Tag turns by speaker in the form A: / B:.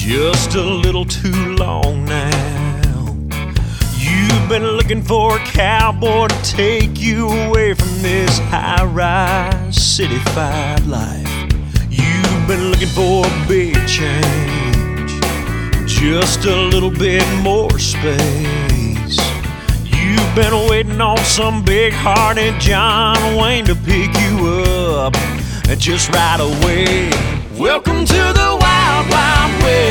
A: just a little too long now. You've been looking for a cowboy to take you away from this high-rise City 5 life. You've been looking for a big change, just a little bit more space. You've been waiting on some big-hearted John Wayne to pick you up just right away. Welcome to the Wild Wild West.